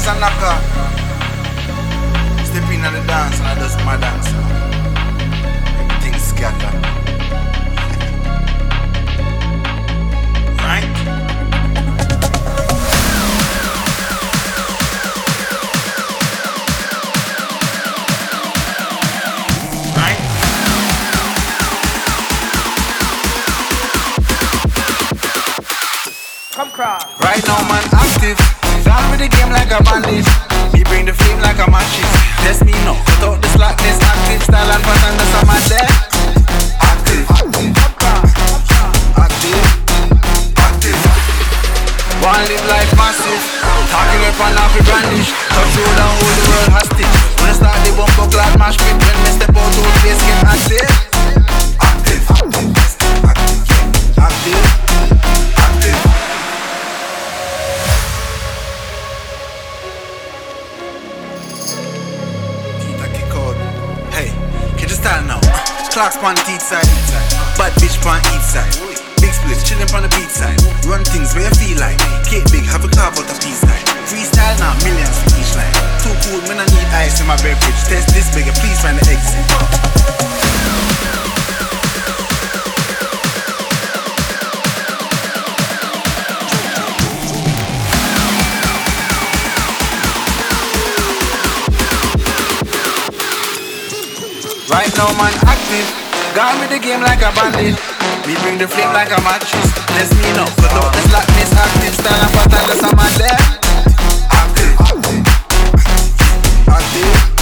just a knocker. Step in on the dance and I just my dance. Everything scatter. Right? Right? Come cross. Right now man active. Down with the game like a bandit. Me bring the flame like a matches. Test me now. Cut out the slackness. Active style and pattern. That's how my there. Active. Active. Active. One live life massive. Talking up and off the brandish. Touch road and hold the world hostage. When I start the bumper clad mash pit. When me step out old face get active. Active. Active. Active. Active. Hey, can you style now? Clocks on the teeth side, bad bitch on each side. Big splits chillin' on the beat side. Run things where you feel like. Cake big, have a carve out a piece like. Freestyle now, millions for each line. Too cool, man, I need ice in my beverage. Test this bigger, please find the exit. Right now man active. Gone with the game like a bandit. Me bring the flame like a mattress. Let's me know. Cut out the slackness. Active style and pattern. That's how man there. Active. Active.